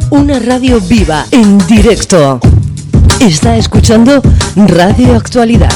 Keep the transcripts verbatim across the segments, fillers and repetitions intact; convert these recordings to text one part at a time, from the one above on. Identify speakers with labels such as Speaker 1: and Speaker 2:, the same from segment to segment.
Speaker 1: Una radio viva, en directo. Está escuchando Radio Actualidad.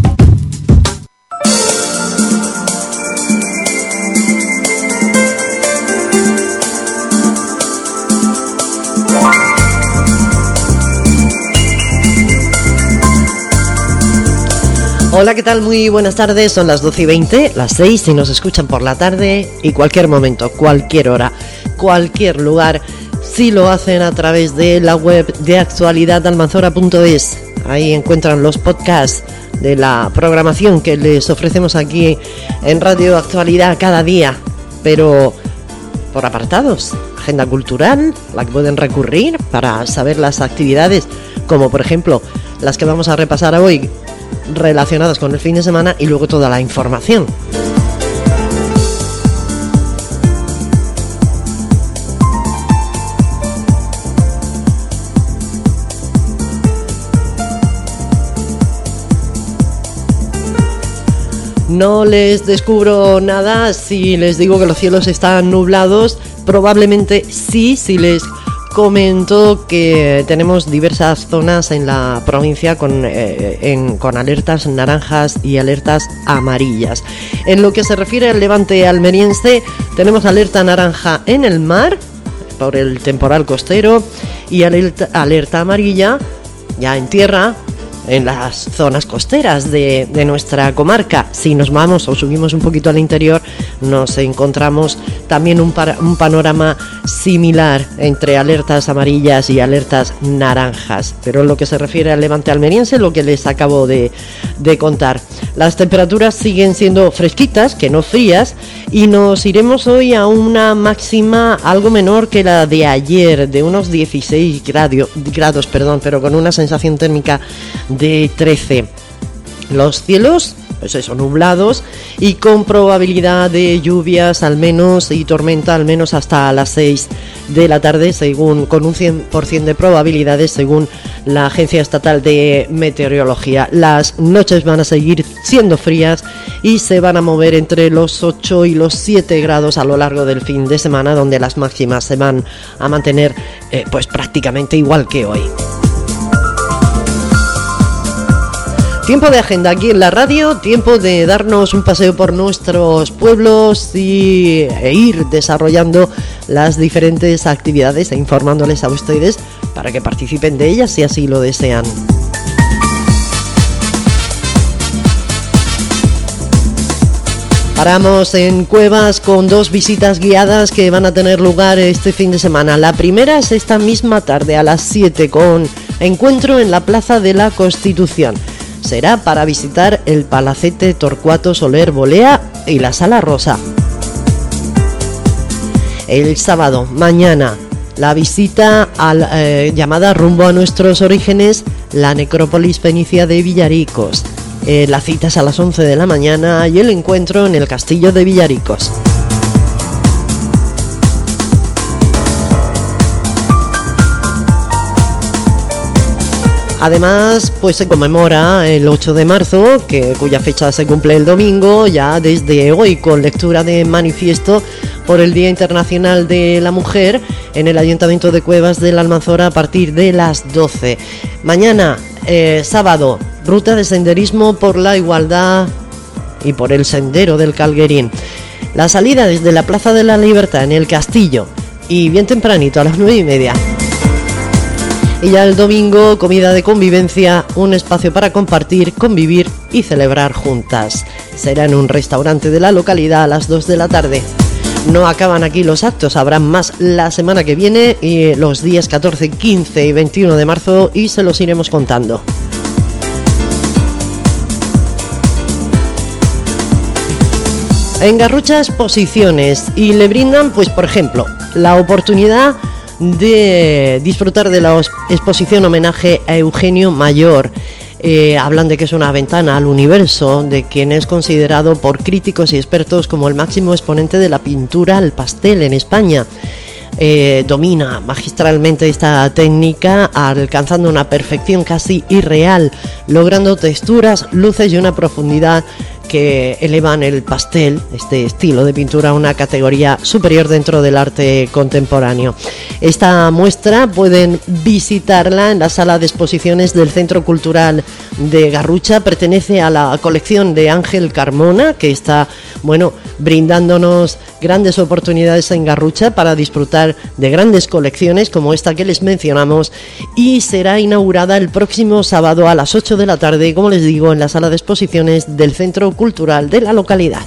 Speaker 1: Hola, ¿qué tal? Muy buenas tardes, son las doce y veinte, las seis si nos escuchan por la tarde, y cualquier momento, cualquier hora, cualquier lugar, si lo hacen a través de la web de actualidad almanzora punto es. Ahí encuentran los podcasts de la programación que les ofrecemos aquí en Radio Actualidad cada día, pero por apartados. Agenda cultural, la que pueden recurrir para saber las actividades, como por ejemplo las que vamos a repasar hoy, relacionadas con el fin de semana, y luego toda la información. No les descubro nada si les digo que los cielos están nublados. Probablemente sí, si les comento que tenemos diversas zonas en la provincia con, eh, en, con alertas naranjas y alertas amarillas. En lo que se refiere al levante almeriense, tenemos alerta naranja en el mar por el temporal costero y alerta, alerta amarilla ya en tierra en las zonas costeras de, de nuestra comarca. Si nos vamos o subimos un poquito al interior, nos encontramos también un, para, un panorama similar entre alertas amarillas y alertas naranjas. Pero en lo que se refiere al levante almeriense, lo que les acabo de, de contar. Las temperaturas siguen siendo fresquitas, que no frías, y nos iremos hoy a una máxima algo menor que la de ayer, de unos dieciséis grados, grados perdón, pero con una sensación térmica de trece. Los cielos, pues eso, nublados y con probabilidad de lluvias al menos y tormenta al menos hasta las seis de la tarde, según con un cien por ciento de probabilidades según la Agencia Estatal de Meteorología. Las noches van a seguir siendo frías y se van a mover entre los ocho y los siete grados a lo largo del fin de semana, donde las máximas se van a mantener eh, pues prácticamente igual que hoy. Tiempo de agenda aquí en la radio, tiempo de darnos un paseo por nuestros pueblos y e ir desarrollando las diferentes actividades e informándoles a ustedes para que participen de ellas si así lo desean. Paramos en Cuevas con dos visitas guiadas que van a tener lugar este fin de semana. La primera es esta misma tarde a las siete con encuentro en la Plaza de la Constitución. Será para visitar el Palacete Torcuato Soler Bolea y la Sala Rosa. El sábado, mañana, la visita al, eh, llamada Rumbo a Nuestros Orígenes, la Necrópolis Fenicia de Villaricos. Eh, la cita es a las once de la mañana y el encuentro en el Castillo de Villaricos. Además, pues se conmemora el ocho de marzo, que, cuya fecha se cumple el domingo, ya desde hoy, con lectura de manifiesto por el Día Internacional de la Mujer en el Ayuntamiento de Cuevas de la Almanzora a partir de las doce. Mañana, eh, sábado, ruta de senderismo por la igualdad y por el sendero del Calguerín. La salida desde la Plaza de la Libertad en el Castillo y bien tempranito a las nueve y media. Y ya el domingo, comida de convivencia, un espacio para compartir, convivir y celebrar juntas. Será en un restaurante de la localidad a las dos de la tarde. No acaban aquí los actos, habrá más la semana que viene y los días catorce, quince y veintiuno de marzo y se los iremos contando. En Garrucha Exposiciones y le brindan, pues por ejemplo, la oportunidad de disfrutar de la exposición homenaje a Eugenio Mayor. Eh, hablan de que es una ventana al universo de quien es considerado por críticos y expertos como el máximo exponente de la pintura al pastel en España. Eh, domina magistralmente esta técnica, alcanzando una perfección casi irreal, logrando texturas, luces y una profundidad que que elevan el pastel, este estilo de pintura, a una categoría superior dentro del arte contemporáneo. Esta muestra pueden visitarla en la sala de exposiciones del Centro Cultural de Garrucha. Pertenece a la colección de Ángel Carmona, que está, bueno, brindándonos grandes oportunidades en Garrucha para disfrutar de grandes colecciones como esta que les mencionamos, y será inaugurada el próximo sábado a las ocho de la tarde, como les digo, en la sala de exposiciones del Centro Cultural de la localidad.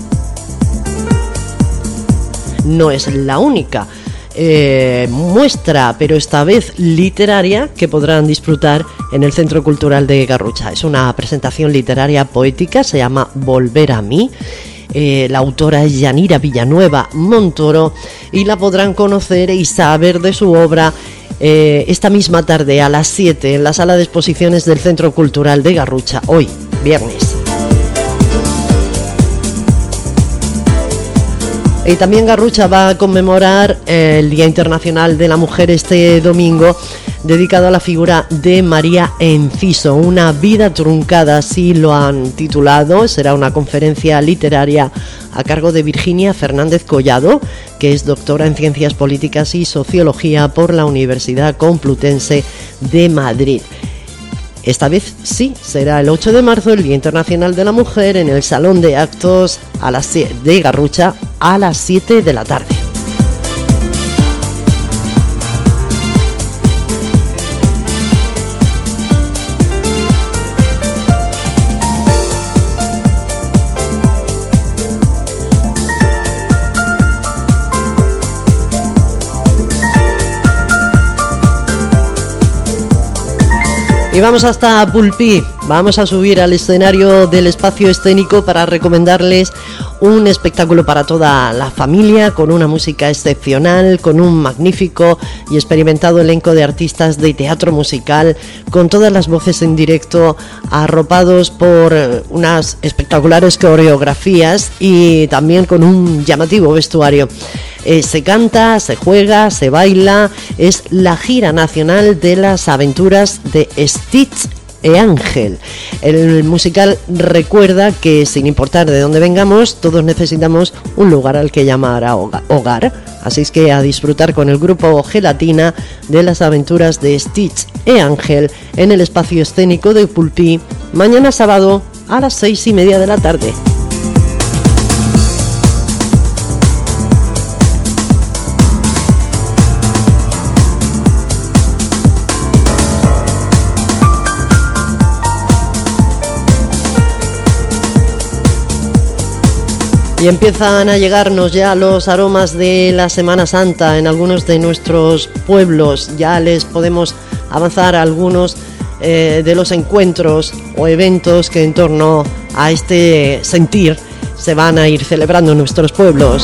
Speaker 1: No es la única eh, muestra, pero esta vez literaria, que podrán disfrutar en el Centro Cultural de Garrucha. Es una presentación literaria poética, se llama Volver a mí. Eh, la autora es Yanira Villanueva Montoro, y la podrán conocer y saber de su obra eh, esta misma tarde a las siete en la sala de exposiciones del Centro Cultural de Garrucha, hoy, viernes. Y también Garrucha va a conmemorar el Día Internacional de la Mujer este domingo, dedicado a la figura de María Enciso, una vida truncada, así lo han titulado. Será una conferencia literaria a cargo de Virginia Fernández Collado, que es doctora en Ciencias Políticas y Sociología por la Universidad Complutense de Madrid. Esta vez sí, será el ocho de marzo, el Día Internacional de la Mujer, en el Salón de Actos a las de Garrucha a las siete de la tarde. Y vamos hasta Pulpí, vamos a subir al escenario del espacio escénico para recomendarles un espectáculo para toda la familia, con una música excepcional, con un magnífico y experimentado elenco de artistas de teatro musical, con todas las voces en directo, arropados por unas espectaculares coreografías y también con un llamativo vestuario. Eh, se canta, se juega, se baila. Es la gira nacional de las aventuras de Stitch e Ángel. El musical recuerda que, sin importar de dónde vengamos, todos necesitamos un lugar al que llamar a hogar. Así es que a disfrutar con el grupo Gelatina de las aventuras de Stitch e Ángel en el espacio escénico de Pulpí, mañana sábado a las seis y media de la tarde. Y empiezan a llegarnos ya los aromas de la Semana Santa en algunos de nuestros pueblos. Ya les podemos avanzar a algunos eh, de los encuentros o eventos que en torno a este sentir se van a ir celebrando en nuestros pueblos.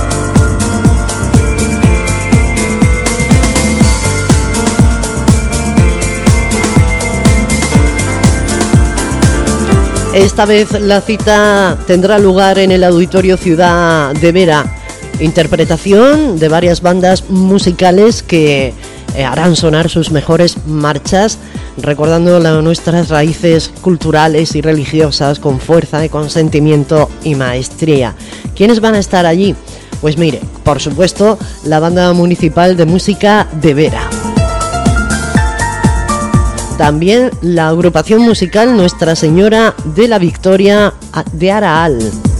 Speaker 1: Esta vez la cita tendrá lugar en el Auditorio Ciudad de Vera. Interpretación de varias bandas musicales que harán sonar sus mejores marchas, recordando la, nuestras raíces culturales y religiosas con fuerza y con sentimiento y maestría. ¿Quiénes van a estar allí? Pues mire, por supuesto, la Banda Municipal de Música de Vera. También la agrupación musical Nuestra Señora de la Victoria de Araal.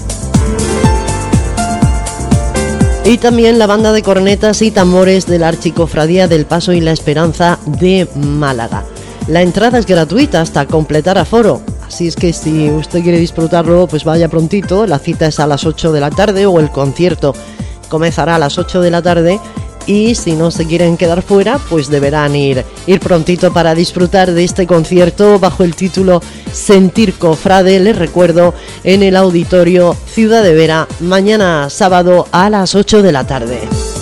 Speaker 1: Y también la banda de cornetas y tambores de la Archicofradía del Paso y la Esperanza de Málaga. La entrada es gratuita hasta completar aforo. Así es que si usted quiere disfrutarlo, pues vaya prontito. La cita es a las ocho de la tarde, o el concierto comenzará a las ocho de la tarde. Y si no se quieren quedar fuera, pues deberán ir, ir prontito para disfrutar de este concierto bajo el título Sentir Cofrade, les recuerdo, en el Auditorio Ciudad de Vera, mañana sábado a las ocho de la tarde.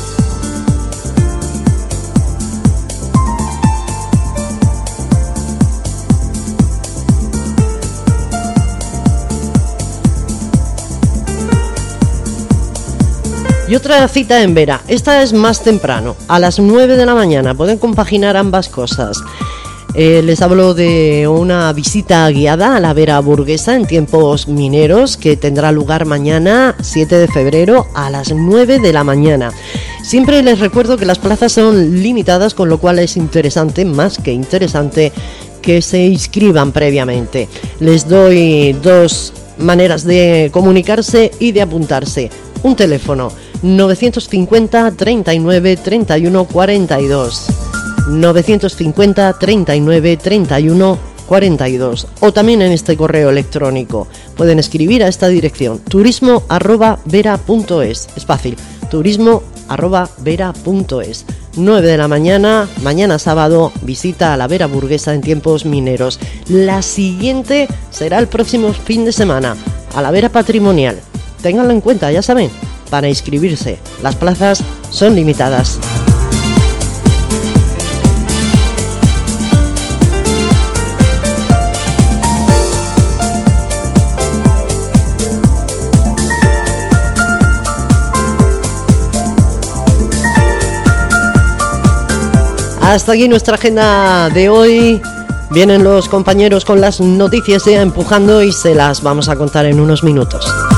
Speaker 1: Y otra cita en Vera, esta es más temprano, a las nueve de la mañana, pueden compaginar ambas cosas. Eh, les hablo de una visita guiada a la Vera Burguesa en tiempos mineros que tendrá lugar mañana siete de febrero a las nueve de la mañana. Siempre les recuerdo que las plazas son limitadas, con lo cual es interesante, más que interesante, que se inscriban previamente. Les doy dos maneras de comunicarse y de apuntarse. Un teléfono novecientos cincuenta treinta y nueve treinta y uno cuarenta y dos. novecientos cincuenta treinta y nueve treinta y uno cuarenta y dos, o también en este correo electrónico pueden escribir a esta dirección: turismo arroba vera punto es. Es fácil, turismo arroba vera punto es. nueve de la mañana, mañana sábado, visita a la Vera Burguesa en tiempos mineros. La siguiente será el próximo fin de semana, a la Vera Patrimonial. Ténganlo en cuenta, ya saben, para inscribirse. Las plazas son limitadas. Hasta aquí nuestra agenda de hoy. Vienen los compañeros con las noticias ya empujando y se las vamos a contar en unos minutos.